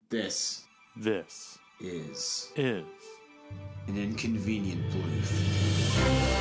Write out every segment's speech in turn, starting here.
This This is is an inconvenient belief.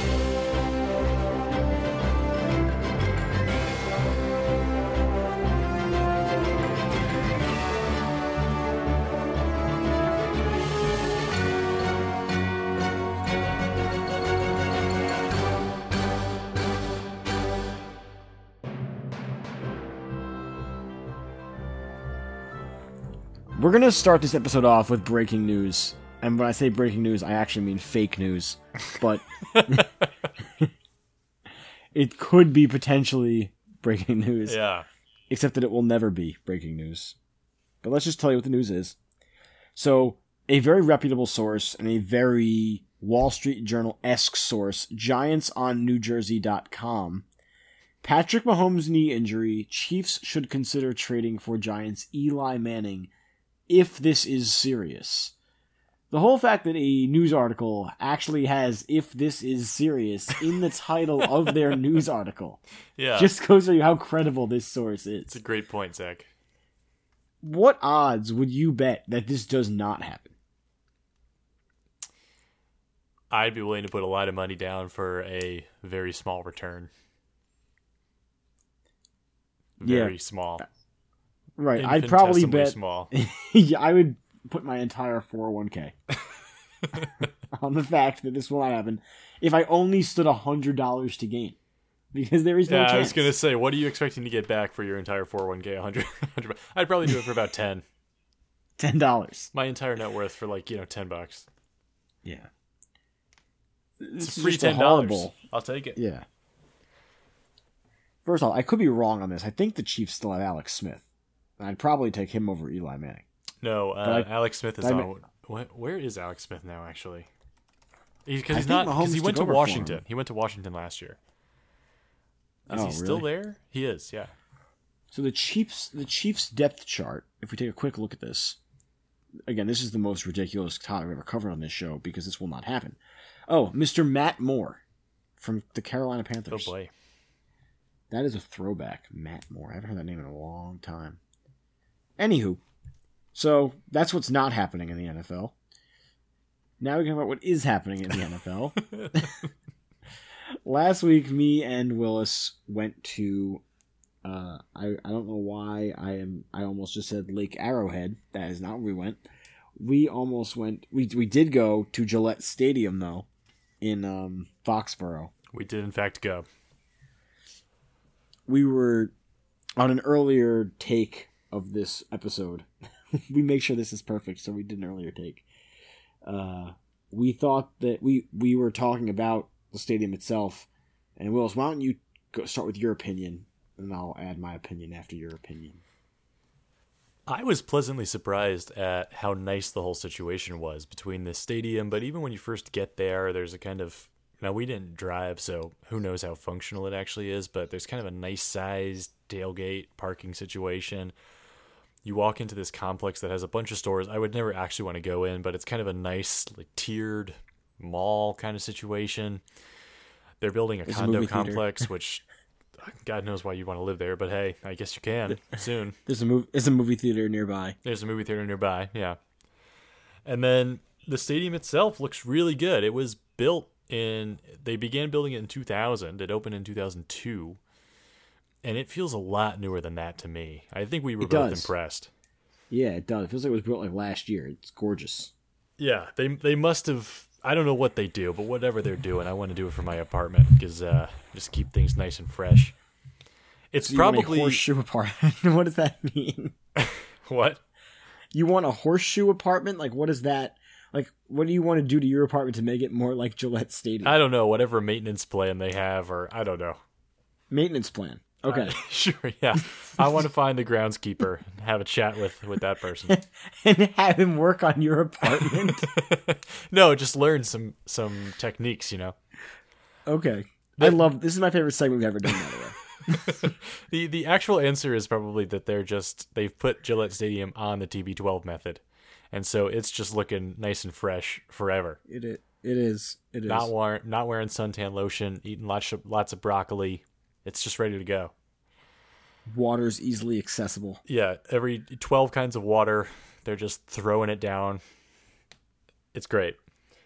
We're going to start this episode off with breaking news. And when I say breaking news, I actually mean fake news. But it could be potentially breaking news. yeah. Except that it will never be breaking news. But let's just tell you what the news is. So, a very reputable source and a very Wall Street Journal-esque source, GiantsOnNewJersey.com. Patrick Mahomes' knee injury, Chiefs should consider trading for Giants' Eli Manning if this is serious. The whole fact that a news article actually has "if this is serious" in the title of their news article just goes to you how credible this source is. It's a great point, Zach. What odds would you bet that this does not happen? I'd be willing to put a lot of money down for a very small return. Very small. Right, I'd probably bet small. yeah, I would put my entire 401k on the fact that this will not happen if I only stood $100 to gain. Because there is no chance. I was going to say, what are you expecting to get back for your entire 401k? 100. I'd probably do it for about 10. $10. My entire net worth for $10. Yeah. It's free $10. I'll take it. Yeah. First of all, I could be wrong on this. I think the Chiefs still have Alex Smith. I'd probably take him over Eli Manning. No, Alex Smith is on. Where is Alex Smith now? Actually, because he went to Washington. He went to Washington last year. Is he still there? He is. Yeah. So the Chiefs depth chart. If we take a quick look at this, again, this is the most ridiculous topic I've ever covered on this show because this will not happen. Oh, Mr. Matt Moore from the Carolina Panthers. Oh boy, that is a throwback. Matt Moore. I haven't heard that name in a long time. Anywho, so that's what's not happening in the NFL. Now we can talk about what is happening in the NFL. Last week, me and Willis went to, I don't know why I almost just said Lake Arrowhead. That is not where we went. We almost went, we did go to Gillette Stadium, though, in Foxborough. We did, in fact, go. We were on an earlier take of this episode. We make sure this is perfect, so we did an earlier take. We thought that we were talking about the stadium itself, and Willis, why don't you start with your opinion, and I'll add my opinion after your opinion. I was pleasantly surprised at how nice the whole situation was between the stadium, but even when you first get there, there's a kind of... Now, we didn't drive, so who knows how functional it actually is, but there's kind of a nice-sized tailgate parking situation. You walk into this complex that has a bunch of stores. I would never actually want to go in, but it's kind of a nice, tiered mall kind of situation. They're building a condo complex, which God knows why you want to live there, but hey, I guess you can soon. There's a movie theater nearby. There's a movie theater nearby, yeah. And then the stadium itself looks really good. It was built they began building it in 2000. It opened in 2002. And it feels a lot newer than that to me. I think we were both impressed. Yeah, it does. It feels like it was built last year. It's gorgeous. Yeah, they must have... I don't know what they do, but whatever they're doing, I want to do it for my apartment because just keep things nice and fresh. It's probably... You want a horseshoe apartment? What does that mean? What? You want a horseshoe apartment? What is that? What do you want to do to your apartment to make it more like Gillette Stadium? I don't know. Whatever maintenance plan they have, or I don't know. Maintenance plan. Okay. Sure, yeah. I want to find the groundskeeper and have a chat with that person. And have him work on your apartment? No, just learn some techniques, Okay. This is my favorite segment we've ever done, by the way. The actual answer is probably that they've put Gillette Stadium on the TB12 method. And so it's just looking nice and fresh forever. It is. Not wearing suntan lotion, eating lots of broccoli. It's just ready to go. Water's easily accessible. Yeah, every 12 kinds of water, they're just throwing it down. It's great.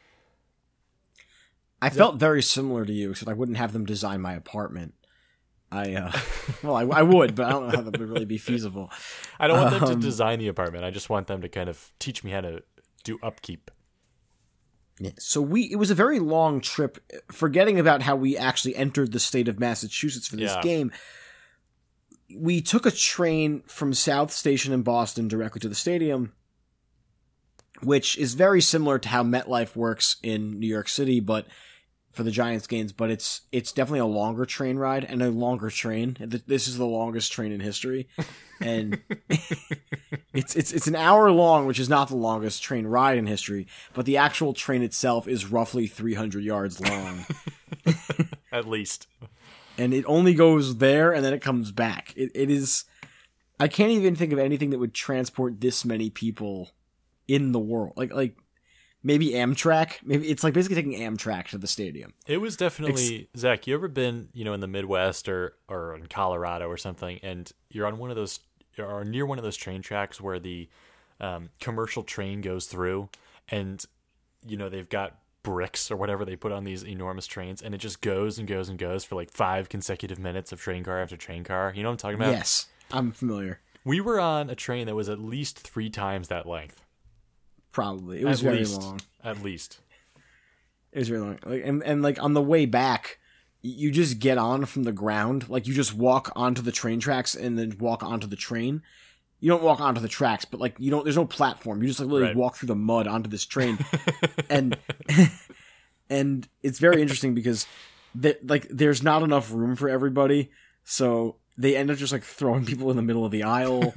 I felt very similar to you, except I wouldn't have them design my apartment. I would, but I don't know how that would really be feasible. I don't want them to design the apartment. I just want them to kind of teach me how to do upkeep. So it was a very long trip, forgetting about how we actually entered the state of Massachusetts for this game. We took a train from South Station in Boston directly to the stadium, which is very similar to how MetLife works in New York City, but for the Giants games, but it's definitely a longer train ride and a longer train. This is the longest train in history. And it's an hour long, which is not the longest train ride in history, but the actual train itself is roughly 300 yards long. At least. And it only goes there and then it comes back. It is... I can't even think of anything that would transport this many people in the world. Like maybe Amtrak. Maybe it's like basically taking Amtrak to the stadium. It was definitely... Zach, you ever been, in the Midwest or in Colorado or something, and you're on one of those... or near one of those train tracks where the commercial train goes through, and they've got bricks or whatever they put on these enormous trains, and it just goes and goes and goes for like 5 consecutive minutes of train car after train car. You know what I'm talking about? Yes, I'm familiar. We were on a train that was at least 3 times that length. Probably. It was very long. At least. It was very long. And like on the way back, you just get on from the ground. Like you just walk onto the train tracks and then walk onto the train. You don't walk onto the tracks, but like there's no platform. You just like literally walk through the mud onto this train. and it's very interesting because there's not enough room for everybody. So they end up just like throwing people in the middle of the aisle.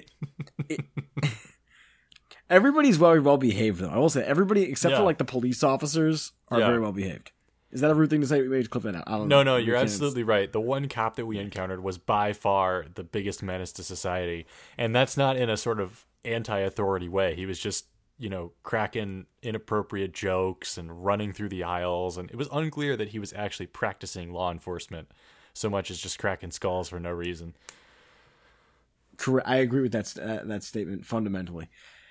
Everybody's very well behaved though. I will say everybody except for like the police officers are very well behaved. Is that a rude thing to say? We may clip that out. I don't know. No, you're absolutely right. The one cop that we encountered was by far the biggest menace to society. And that's not in a sort of anti-authority way. He was just, cracking inappropriate jokes and running through the aisles. And it was unclear that he was actually practicing law enforcement so much as just cracking skulls for no reason. Correct. I agree with that statement fundamentally.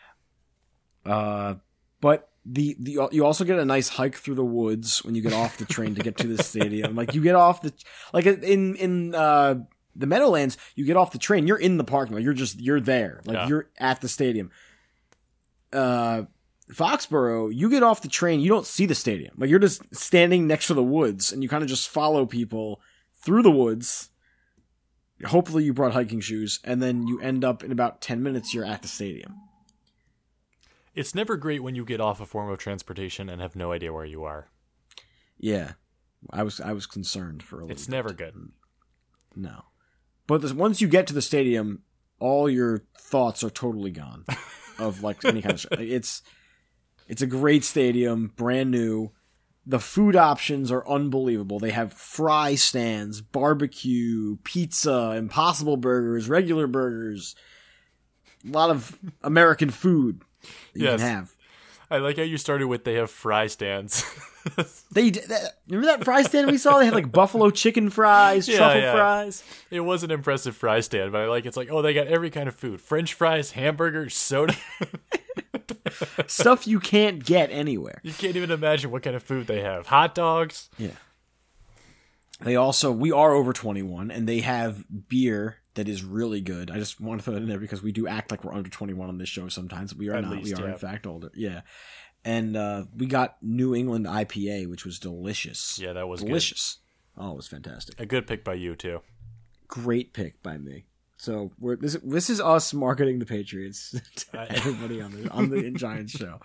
But you also get a nice hike through the woods when you get off the train to get to the stadium. Like you get off in the Meadowlands, you get off the train, you're in the parking lot. You're there. Like you're at the stadium. Foxborough, you get off the train, you don't see the stadium. Like you're just standing next to the woods and you kind of just follow people through the woods. Hopefully you brought hiking shoes, and then you end up in about 10 minutes you're at the stadium. It's never great when you get off a form of transportation and have no idea where you are. Yeah. I was concerned for a little bit. It's never good. No. But once you get to the stadium, all your thoughts are totally gone of like any kind of stuff. It's a great stadium, brand new. The food options are unbelievable. They have fry stands, barbecue, pizza, Impossible burgers, regular burgers. A lot of American food. You can have. I like how you started with they have fry stands. Remember that fry stand we saw? They had like buffalo chicken fries, truffle fries. It was an impressive fry stand, but it's like, they got every kind of food. French fries, hamburgers, soda. Stuff you can't get anywhere. You can't even imagine what kind of food they have. Hot dogs. Yeah. We are over 21, and they have beer that is really good. I just want to throw that in there because we do act like we're under 21 on this show sometimes. We are not. We are, in fact, older. Yeah. And we got New England IPA, which was delicious. Yeah, that was delicious. Good. Oh, it was fantastic. A good pick by you, too. Great pick by me. So this is us marketing the Patriots to everybody on the Giants show.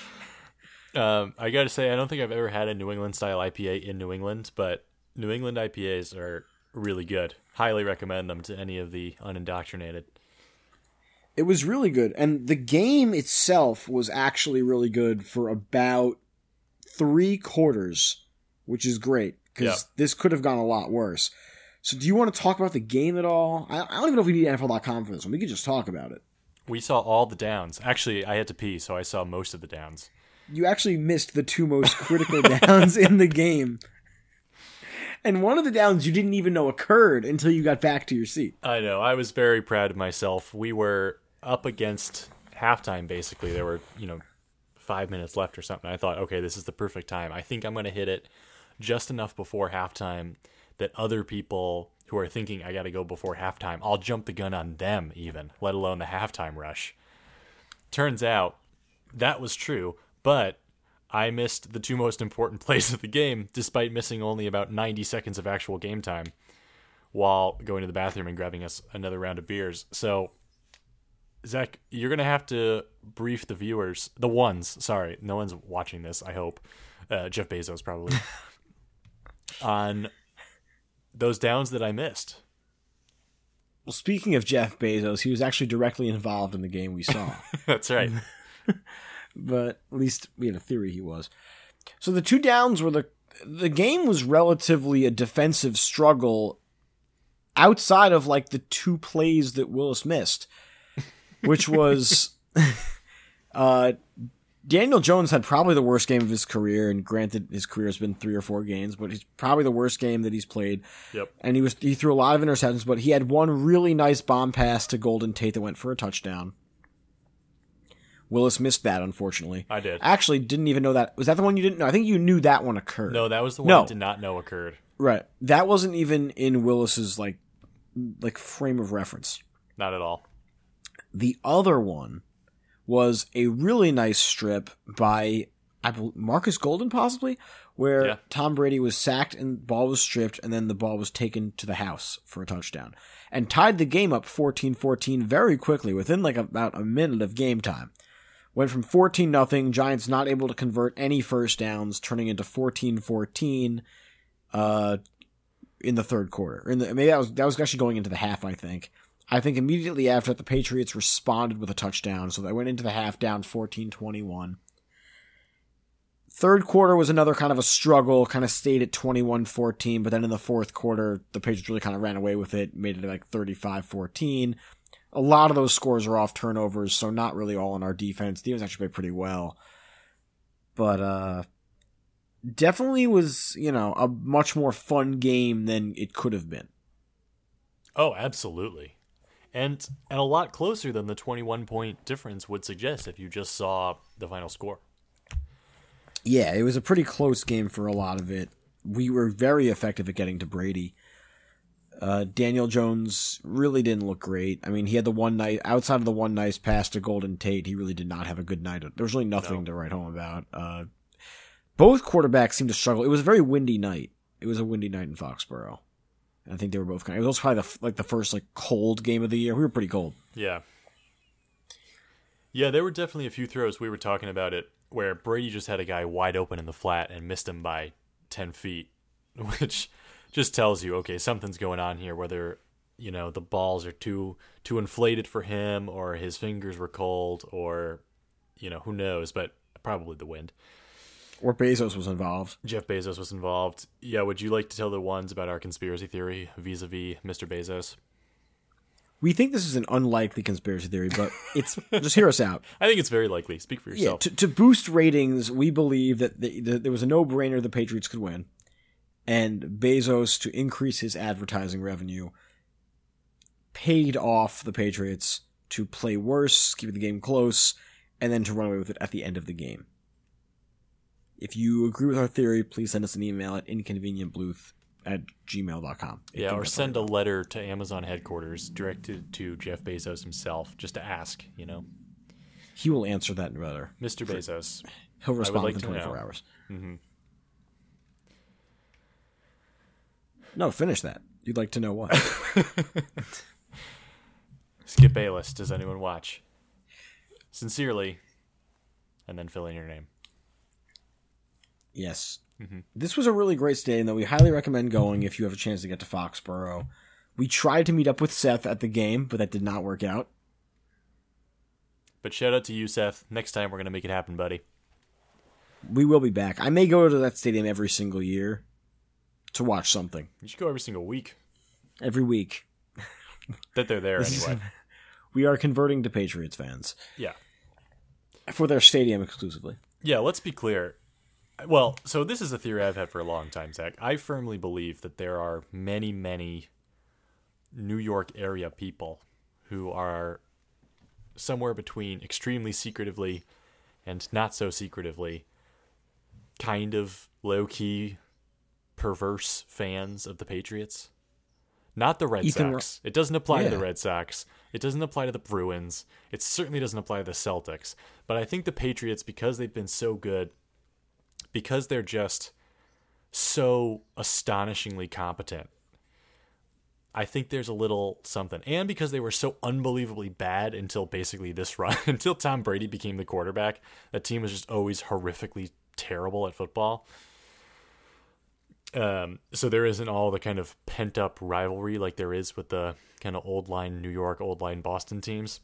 I got to say, I don't think I've ever had a New England-style IPA in New England, but New England IPAs are really good. Highly recommend them to any of the unindoctrinated. It was really good. And the game itself was actually really good for about 3/4, which is great because this could have gone a lot worse. So do you want to talk about the game at all? I don't even know if we need NFL.com for this one. We could just talk about it. We saw all the downs. Actually, I had to pee, so I saw most of the downs. You actually missed the 2 most critical downs in the game. And one of the downs you didn't even know occurred until you got back to your seat. I know. I was very proud of myself. We were up against halftime, basically. There were, 5 minutes left or something. I thought, okay, this is the perfect time. I think I'm going to hit it just enough before halftime that other people who are thinking I got to go before halftime, I'll jump the gun on them even, let alone the halftime rush. Turns out that was true, but I missed the two most important plays of the game, despite missing only about 90 seconds of actual game time while going to the bathroom and grabbing us another round of beers. So, Zach, you're going to have to brief the viewers, no one's watching this, I hope. Jeff Bezos probably. On those downs that I missed. Well, speaking of Jeff Bezos, he was actually directly involved in the game we saw. That's right. But at least we had a theory he was. So the two downs were the game was relatively a defensive struggle outside of like the two plays that Willis missed, which was Daniel Jones had probably the worst game of his career, and granted his career has been 3 or 4 games, but he's probably the worst game that he's played. Yep. And he threw a lot of interceptions, but he had one really nice bomb pass to Golden Tate that went for a touchdown. Willis missed that, unfortunately. I did. Actually, didn't even know that. Was that the one you didn't know? I think you knew that one occurred. No, that was the one I did not know occurred. Right. That wasn't even in Willis's like frame of reference. Not at all. The other one was a really nice strip by Marcus Golden, possibly, where Tom Brady was sacked and the ball was stripped, and then the ball was taken to the house for a touchdown. And tied the game up 14-14 very quickly, within like about a minute of game time. Went from 14-0, Giants not able to convert any first downs, turning into 14-14 in the third quarter. Maybe that was actually going into the half, I think. I think immediately after that, the Patriots responded with a touchdown, so they went into the half down 14-21. Third quarter was another kind of a struggle, kind of stayed at 21-14, but then in the fourth quarter, the Patriots really kind of ran away with it, made it like 35-14. A lot of those scores are off turnovers, so not really all on our defense. Defense actually played pretty well. But definitely was, a much more fun game than it could have been. Oh, absolutely. And a lot closer than the 21-point difference would suggest if you just saw the final score. Yeah, it was a pretty close game for a lot of it. We were very effective at getting to Brady. Daniel Jones really didn't look great. I mean, he had outside of the one nice pass to Golden Tate, he really did not have a good night. There was really nothing to write home about. Both quarterbacks seemed to struggle. It was a very windy night. It was a windy night in Foxborough. I think they were both it was also probably the first cold game of the year. We were pretty cold. Yeah. Yeah, there were definitely a few throws. We were talking about it where Brady just had a guy wide open in the flat and missed him by 10 feet, which just tells you, okay, something's going on here, whether, the balls are too inflated for him or his fingers were cold or, who knows, but probably the wind. Or Bezos was involved. Jeff Bezos was involved. Yeah, would you like to tell the ones about our conspiracy theory vis-a-vis Mr. Bezos? We think this is an unlikely conspiracy theory, but it's just hear us out. I think it's very likely. Speak for yourself. Yeah, to boost ratings, we believe that there was a no-brainer the Patriots could win, and Bezos, to increase his advertising revenue, paid off the Patriots to play worse, keep the game close, and then to run away with it at the end of the game. If you agree with our theory, please send us an email at inconvenientbluth@gmail.com. Yeah, or send a letter to Amazon headquarters directed to Jeff Bezos himself, just to ask, He will answer that letter. Mr. Bezos. He'll respond within 24 hours. Mm-hmm. No, finish that. You'd like to know what? Skip Bayless, does anyone watch? Sincerely, and then fill in your name. Yes. Mm-hmm. This was a really great stadium that we highly recommend going if you have a chance to get to Foxborough. We tried to meet up with Seth at the game, but that did not work out. But shout out to you, Seth. Next time we're going to make it happen, buddy. We will be back. I may go to that stadium every single year to watch something. You should go every single week. Every week. That they're there anyway. We are converting to Patriots fans. Yeah. For their stadium exclusively. Yeah, let's be clear. Well, so this is a theory I've had for a long time, Zach. I firmly believe that there are many, many New York area people who are somewhere between extremely secretively and not so secretively kind of low-key perverse fans of the Patriots. Not the Red Sox. It doesn't apply to the Red Sox. It doesn't apply to the Bruins. It certainly doesn't apply to the Celtics. But I think the Patriots, because they've been so good, because they're just so astonishingly competent, I think there's a little something. And because they were so unbelievably bad until basically this run, until Tom Brady became the quarterback, that team was just always horrifically terrible at football. So there isn't all the kind of pent-up rivalry like there is with the kind of old-line New York, old-line Boston teams.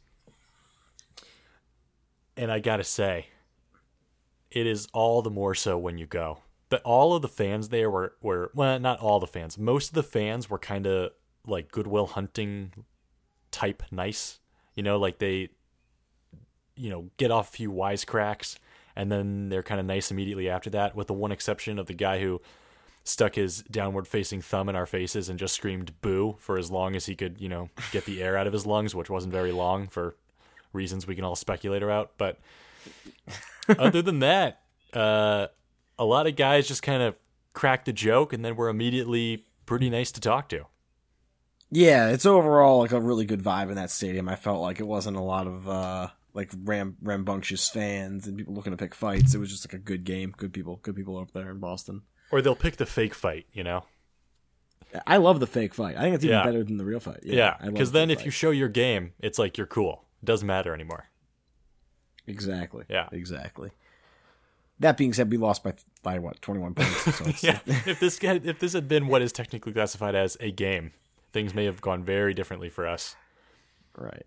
And I gotta say, it is all the more so when you go. But all of the fans there were well, not all the fans. Most of the fans were kind of like Goodwill Hunting type nice. You know, like they, get off a few wisecracks, and then they're kind of nice immediately after that, with the one exception of the guy who stuck his downward-facing thumb in our faces and just screamed boo for as long as he could, get the air out of his lungs, which wasn't very long for reasons we can all speculate about. But other than that, a lot of guys just kind of cracked a joke and then were immediately pretty nice to talk to. Yeah, it's overall like a really good vibe in that stadium. I felt like it wasn't a lot of rambunctious fans and people looking to pick fights. It was just like a good game, good people up there in Boston. Or they'll pick the fake fight, I love the fake fight. I think it's even better than the real fight. Yeah, because then if you show your game, it's like you're cool. It doesn't matter anymore. Exactly. Yeah. Exactly. That being said, we lost by what, 21 points. So yeah. If this had been what is technically classified as a game, things may have gone very differently for us. Right.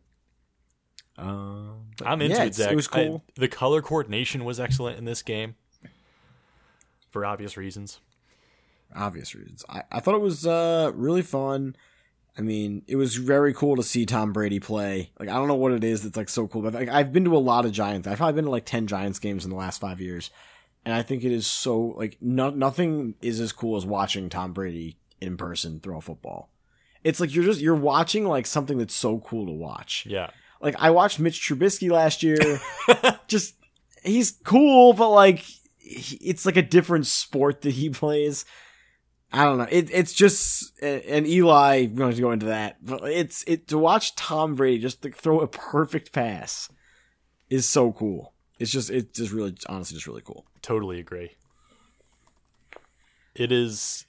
I'm into it, Zach. It was cool. The color coordination was excellent in this game. For obvious reasons. I thought it was really fun. I mean, it was very cool to see Tom Brady play. Like, I don't know what it is that's like so cool, but I've been to a lot of Giants. I've probably been to like 10 Giants games in the last 5 years, and I think it is so like nothing is as cool as watching Tom Brady in person throw a football. It's like you're watching like something that's so cool to watch. Yeah. Like I watched Mitch Trubisky last year. Just he's cool, but like it's like a different sport that he plays. I don't know. It's just, and Eli, we're going to go into that, but to watch Tom Brady just like throw a perfect pass is so cool. It's just really, honestly, just really cool. Totally agree. It is.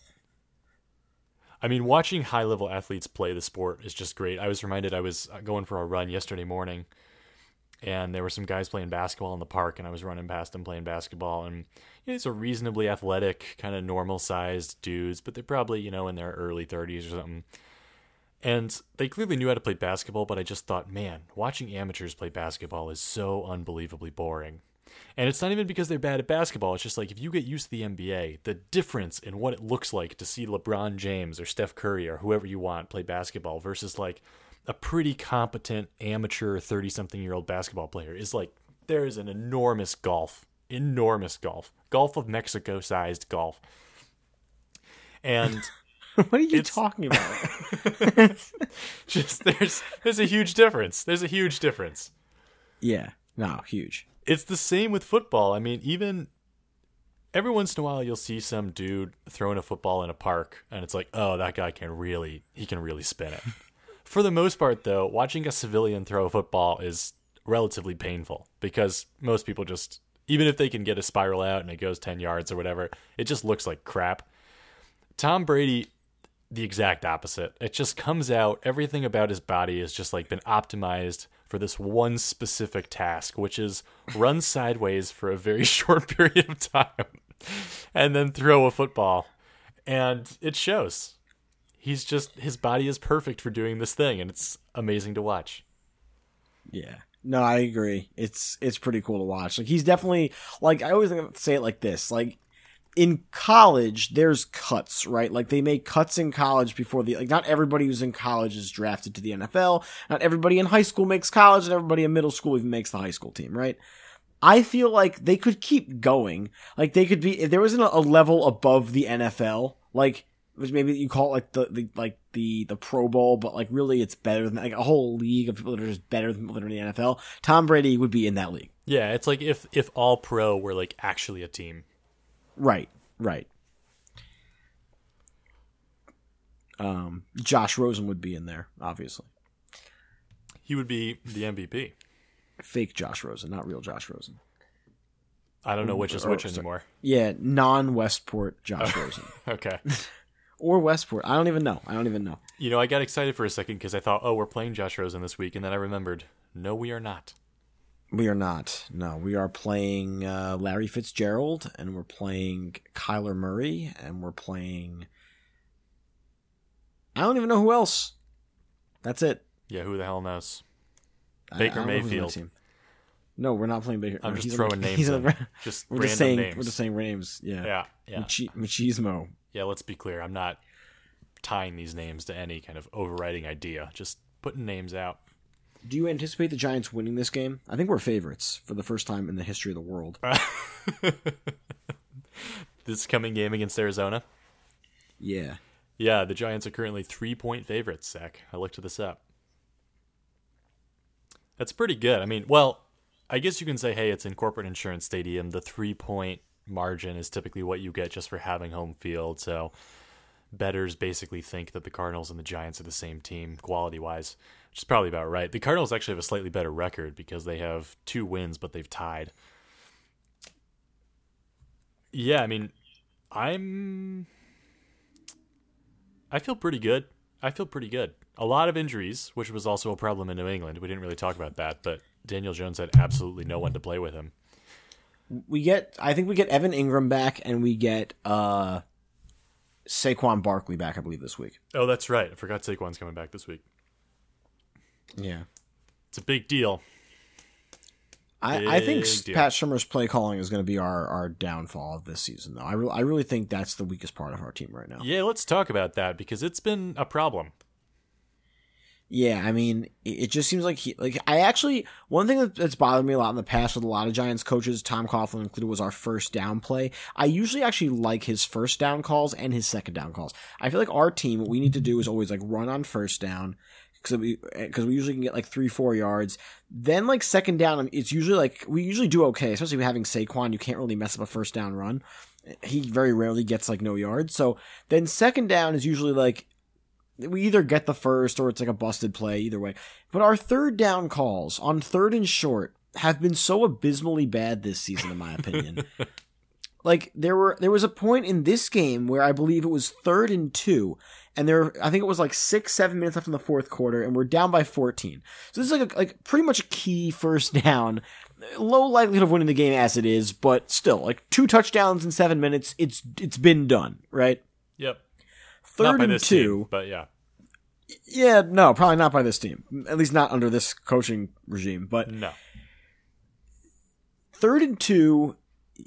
I mean, watching high level athletes play the sport is just great. I was reminded I was going for a run yesterday morning, and there were some guys playing basketball in the park, and I was running past them playing basketball, and these are reasonably athletic, kind of normal-sized dudes, but they're probably, in their early 30s or something. And they clearly knew how to play basketball, but I just thought, man, watching amateurs play basketball is so unbelievably boring. And it's not even because they're bad at basketball. It's just like if you get used to the NBA, the difference in what it looks like to see LeBron James or Steph Curry or whoever you want play basketball versus like a pretty competent amateur 30-something-year-old basketball player is like there is an enormous gulf Gulf of Mexico sized golf. And what are you talking about? Just there's a huge difference. Yeah, no, huge. It's the same with football. I mean, even every once in a while you'll see some dude throwing a football in a park and it's like, oh, that guy can really spin it. For the most part, though, watching a civilian throw a football is relatively painful because most people just, even if they can get a spiral out and it goes 10 yards or whatever, it just looks like crap. Tom Brady, the exact opposite. It just comes out, everything about his body has just like been optimized for this one specific task, which is run sideways for a very short period of time and then throw a football. And it shows. His body is perfect for doing this thing, and it's amazing to watch. Yeah. No, I agree. It's pretty cool to watch. Like, he's definitely, like, I always say it like this. Like, in college, there's cuts, right? Like, they make cuts in college before not everybody who's in college is drafted to the NFL. Not everybody in high school makes college, and everybody in middle school even makes the high school team, right? I feel like they could keep going. Like they could be, if there wasn't a level above the NFL, like, which maybe you call it like the Pro Bowl, but like really it's better than like a whole league of people that are just better than people that are in the NFL. Tom Brady would be in that league. Yeah, it's like if all pro were like actually a team. Right. Josh Rosen would be in there, obviously. He would be the MVP. Fake Josh Rosen, not real Josh Rosen. I don't know which is which anymore. Yeah, non-Westport Josh Rosen. Okay. Or Westport. I don't even know. You know, I got excited for a second because I thought, oh, we're playing Josh Rosen this week, and then I remembered, no, we are not. We are not. No, we are playing Larry Fitzgerald, and we're playing Kyler Murray, and we're playing... I don't even know who else. That's it. Yeah, who the hell knows? Baker Mayfield. No, we're not playing Baker. I'm just throwing names in. Just we're random just saying names. We're just saying names. Yeah. Machismo. Yeah, let's be clear. I'm not tying these names to any kind of overriding idea. Just putting names out. Do you anticipate the Giants winning this game? I think we're favorites for the first time in the history of the world. This coming game against Arizona? Yeah. Yeah, the Giants are currently 3-point favorites, Zach. I looked this up. That's pretty good. I mean, well, I guess you can say, hey, it's in Corporate Insurance Stadium. The 3-point margin is typically what you get just for having home field. So bettors basically think that the Cardinals and the Giants are the same team quality-wise, which is probably about right. The Cardinals actually have a slightly better record because they have 2 wins, but they've tied. Yeah, I mean, I feel pretty good. A lot of injuries, which was also a problem in New England. We didn't really talk about that, but Daniel Jones had absolutely no one to play with him. I think we get Evan Ingram back, and we get Saquon Barkley back, I believe, this week. Oh, that's right. I forgot Saquon's coming back this week. Yeah. It's a big deal. I think Pat Shurmur's play calling is going to be our downfall of this season, though. I really think that's the weakest part of our team right now. Yeah, let's talk about that, because it's been a problem. Yeah, I mean, it just seems like one thing that's bothered me a lot in the past with a lot of Giants coaches, Tom Coughlin included, was our first down play. I usually actually like his first down calls and his second down calls. I feel like our team, what we need to do is always like run on first down, because we usually can get like 3-4 yards. Then like second down, it's usually like, we usually do okay, especially with having Saquon. You can't really mess up a first down run. He very rarely gets like no yards. So then second down is usually like, we either get the first or it's like a busted play, either way. But our third down calls on third and short have been so abysmally bad this season, in my opinion. Like there was a point in this game where I believe it was 3rd and 2, and I think it was like 6-7 minutes left in the fourth quarter, and we're down by 14. So this is like pretty much a key first down. Low likelihood of winning the game as it is, but still, like 2 touchdowns in 7 minutes, it's been done, right? Yep. 3rd and 2, team, but yeah. Yeah, no, probably not by this team. At least not under this coaching regime. But no. 3rd and 2,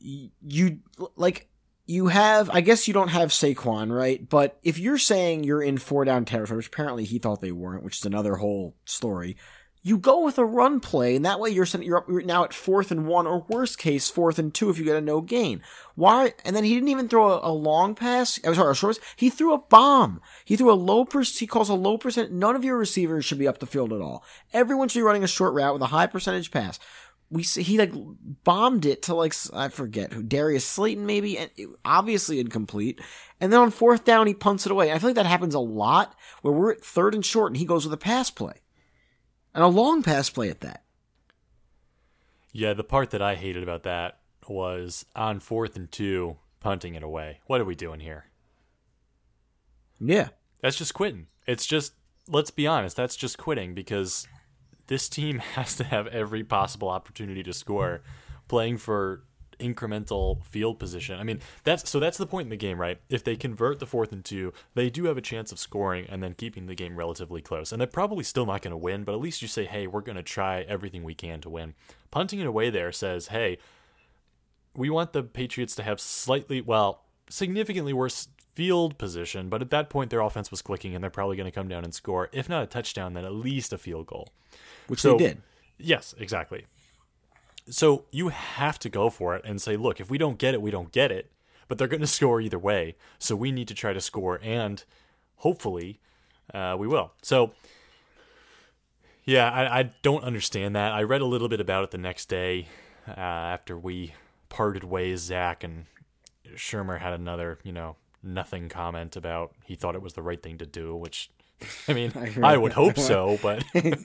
you have, I guess you don't have Saquon, right? But if you're saying you're in 4-down territory, which apparently he thought they weren't, which is another whole story, you go with a run play, and that way you're now at 4th and 1, or worst case 4th and 2 if you get a no gain. Why? And then he didn't even throw a long pass. I'm sorry, a short pass. He threw a bomb. He threw he calls a low percent. None of your receivers should be up the field at all. Everyone should be running a short route with a high percentage pass. He like bombed it to like, I forget who, Darius Slayton maybe, and obviously incomplete. And then on 4th down he punts it away. And I feel like that happens a lot where we're at 3rd and short and he goes with a pass play. And a long pass play at that. Yeah, the part that I hated about that was on 4th and 2, punting it away. What are we doing here? Yeah. That's just quitting. It's just, let's be honest, that's just quitting, because this team has to have every possible opportunity to score, playing for incremental field position. I mean, that's the point in the game, right? If they convert the 4th and 2, they do have a chance of scoring and then keeping the game relatively close. And they're probably still not going to win, but at least you say, hey, we're going to try everything we can to win. Punting it away there says, hey, we want the Patriots to have significantly worse field position, but at that point their offense was clicking and they're probably going to come down and score, if not a touchdown, then at least a field goal. Which they did. Yes, exactly. So you have to go for it and say, look, if we don't get it, we don't get it. But they're going to score either way. So we need to try to score, and hopefully we will. So, yeah, I don't understand that. I read a little bit about it the next day after we parted ways, Zach, and Shermer had another, nothing comment about he thought it was the right thing to do, which, I mean, I would hope so, but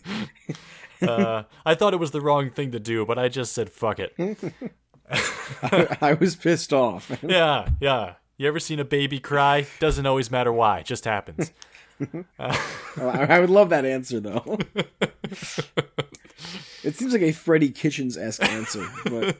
I thought it was the wrong thing to do, but I just said, fuck it. I was pissed off. Yeah. You ever seen a baby cry? Doesn't always matter why. It just happens. I would love that answer, though. It seems like a Freddie Kitchens-esque answer, but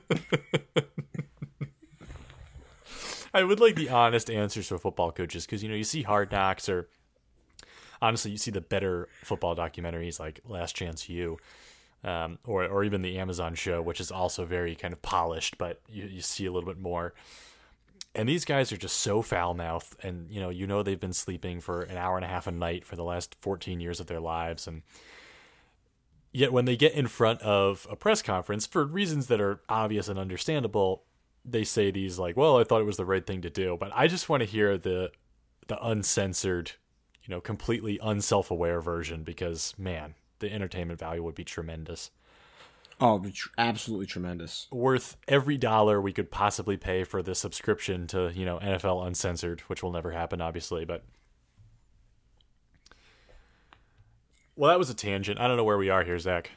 I would like the honest answers for football coaches because, you see Hard Knocks, or honestly, you see the better football documentaries like Last Chance U, or even the Amazon show, which is also very kind of polished, but you see a little bit more. And these guys are just so foul-mouthed, and they've been sleeping for an hour and a half a night for the last 14 years of their lives, and yet when they get in front of a press conference, for reasons that are obvious and understandable, they say these like, well, I thought it was the right thing to do. But I just want to hear the uncensored, completely unself-aware version because, man, the entertainment value would be tremendous. Oh, absolutely tremendous. Worth every dollar we could possibly pay for the subscription to, NFL Uncensored, which will never happen, obviously. But, well, that was a tangent. I don't know where we are here, Zach.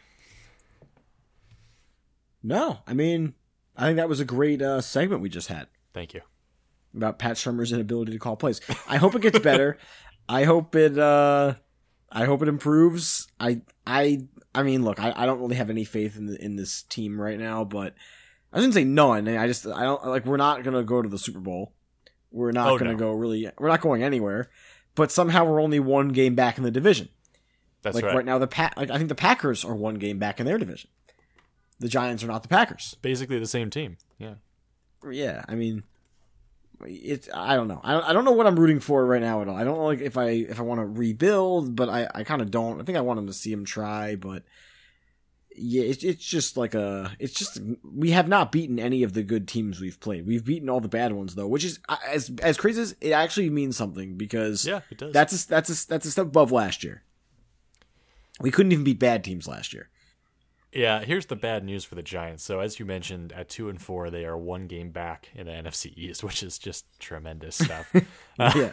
No, I mean, I think that was a great segment we just had. Thank you. About Pat Shermer's inability to call plays. I hope it gets better. I hope it improves. I mean, look, I don't really have any faith in this team right now, but I shouldn't say none. I don't like, we're not going to go to the Super Bowl. We're not going to we're not going anywhere, but somehow we're only one game back in the division. That's like right. Right now, I think the Packers are one game back in their division. The Giants are not the Packers. Basically the same team. Yeah. Yeah. I mean, I don't know. I don't know what I'm rooting for right now at all. I don't know if I want to rebuild, but I kind of don't. I think I want him to see him try, but yeah, it's just we have not beaten any of the good teams we've played. We've beaten all the bad ones though, which is as crazy as it actually means something because yeah, it does. That's a step above last year. We couldn't even beat bad teams last year. Yeah, here's the bad news for the Giants. So as you mentioned, at 2-4, they are one game back in the NFC East, which is just tremendous stuff. Yeah.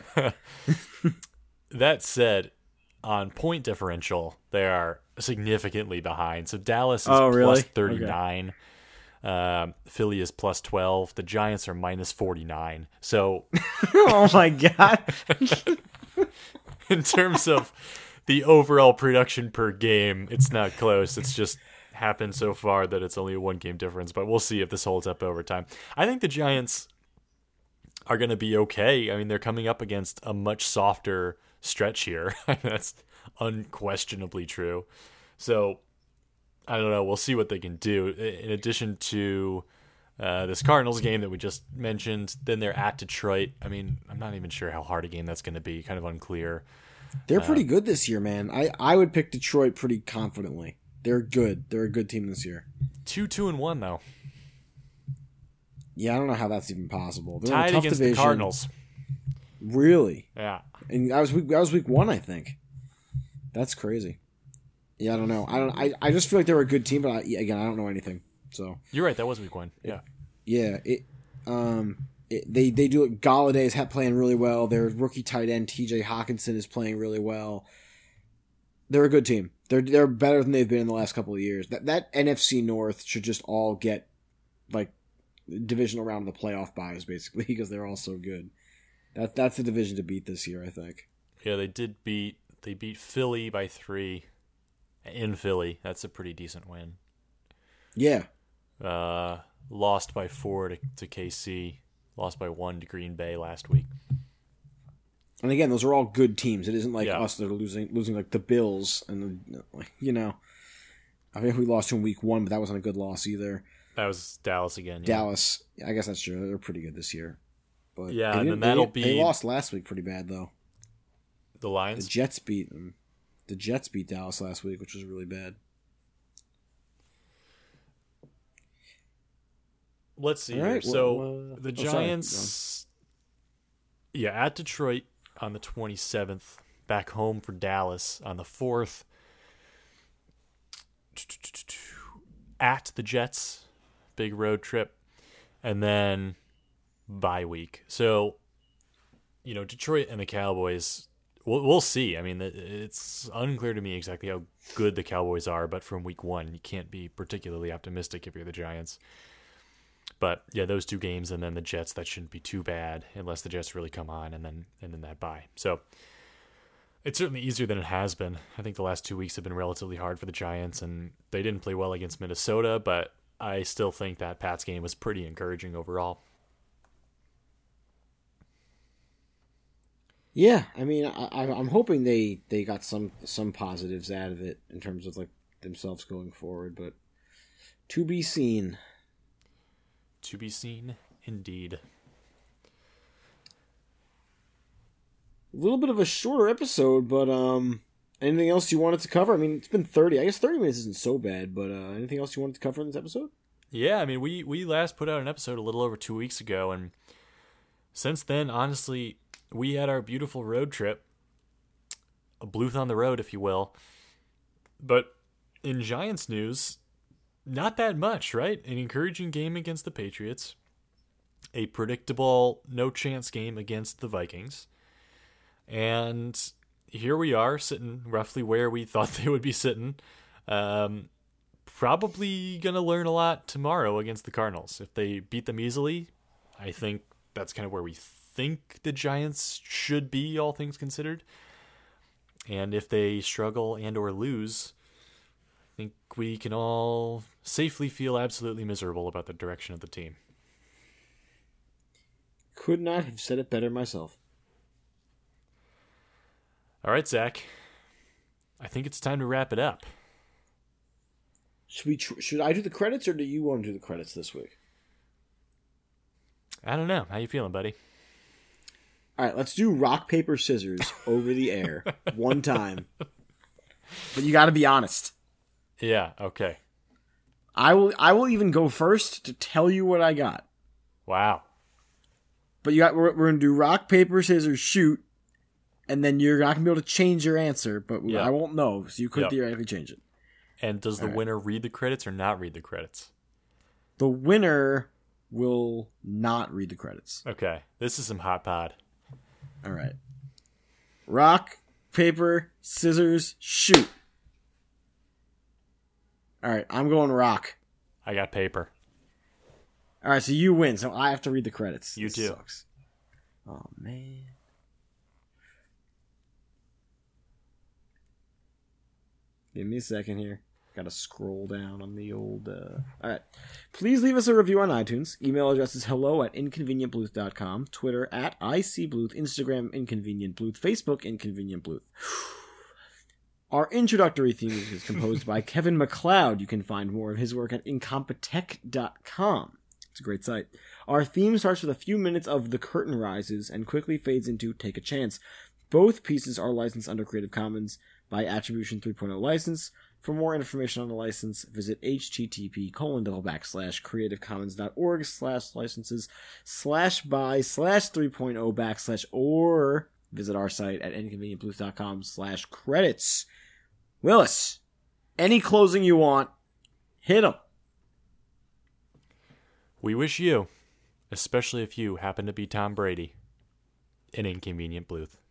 That said, on point differential, they are significantly behind. So Dallas is plus 39. Okay. Philly is plus 12. The Giants are minus 49. So, oh my God. In terms of the overall production per game, it's not close. It's just happened so far that it's only a one game difference, but we'll see if this holds up over time. I think the Giants are going to be okay. I mean, they're coming up against a much softer stretch here. That's unquestionably true. So I don't know. We'll see what they can do. In addition to this Cardinals game that we just mentioned, then they're at Detroit. I mean, I'm not even sure how hard a game that's going to be. Kind of unclear. They're pretty good this year, man. I would pick Detroit pretty confidently. They're good. They're a good team this year. 2-2-1 though. Yeah, I don't know how that's even possible. They're tied in a tough against division. the Cardinals. Really? Yeah. And that was week 1, I think. That's crazy. Yeah, I don't know. I just feel like they were a good team, but again, I don't know anything. So you're right. That was week 1. Yeah. Yeah. They do it. Galladay's playing really well. Their rookie tight end T.J. Hawkinson is playing really well. They're a good team. They're better than they've been in the last couple of years. That NFC North should just all get like divisional round of the playoff buys basically because they're all so good. That's the division to beat this year, I think. Yeah, they beat Philly by 3 in Philly. That's a pretty decent win. Yeah. Lost by 4 to KC. Lost by 1 to Green Bay last week. And again, those are all good teams. It isn't like us that are losing like the Bills and I think we lost to in week 1, but that wasn't a good loss either. That was Dallas again. Yeah. Dallas, I guess that's true. They're pretty good this year. But yeah, and then they lost last week pretty bad though. The Lions? The Jets beat them. The Jets beat Dallas last week, which was really bad. let's see All here. right, So the sorry. Giants, at Detroit on the 27th, back home for Dallas on the 4th, at the Jets, big road trip, and then bye week. So, Detroit and the Cowboys, we'll see. I mean, it's unclear to me exactly how good the Cowboys are, but from week 1, you can't be particularly optimistic if you're the Giants. But yeah, those 2 games and then the Jets, that shouldn't be too bad unless the Jets really come on and then that bye. So it's certainly easier than it has been. I think the last 2 weeks have been relatively hard for the Giants, and they didn't play well against Minnesota, but I still think that Pats game was pretty encouraging overall. Yeah, I mean, I'm hoping they got some positives out of it in terms of like themselves going forward, but to be seen. To be seen, indeed. A little bit of a shorter episode, but anything else you wanted to cover? I mean, it's been 30. I guess 30 minutes isn't so bad, but anything else you wanted to cover in this episode? Yeah, I mean, we last put out an episode a little over 2 weeks ago, and since then, honestly, we had our beautiful road trip, a Bluth on the road, if you will. But in Giants news, not that much, right? An encouraging game against the Patriots, a predictable no-chance game against the Vikings, and here we are sitting roughly where we thought they would be sitting. Probably going to learn a lot tomorrow against the Cardinals. If they beat them easily, I think that's kind of where we think the Giants should be, all things considered. And if they struggle and or lose, I think we can all safely feel absolutely miserable about the direction of the team. Could not have said it better myself. All right, Zach. I think it's time to wrap it up. Should I do the credits, or do you want to do the credits this week? I don't know. How you feeling, buddy? All right, let's do rock, paper, scissors over the air one time. But you got to be honest. Yeah, okay. I will even go first to tell you what I got. Wow. But we're going to do rock, paper, scissors, shoot, and then you're not going to be able to change your answer, but I won't know, so you could theoretically change it. And does the winner read the credits or not read the credits? The winner will not read the credits. Okay, this is some hot pod. All right. Rock, paper, scissors, shoot. All right, I'm going rock. I got paper. All right, so you win, so I have to read the credits. You too. Sucks. Oh, man. Give me a second here. Got to scroll down on the old... All right. Please leave us a review on iTunes. Email address is hello@inconvenientbluth.com. Twitter @ICBluth. Instagram inconvenientbluth. Facebook inconvenientbluth. Our introductory theme is composed by Kevin MacLeod. You can find more of his work at incompetech.com. It's a great site. Our theme starts with a few minutes of The Curtain Rises and quickly fades into Take a Chance. Both pieces are licensed under Creative Commons by Attribution 3.0 license. For more information on the license, visit http://creativcommons.org/licenses/by/3.0/ or visit our site at inconvenientbluth.com/credits. Willis, any closing you want, hit them. We wish you, especially if you happen to be Tom Brady, an inconvenient Bluth.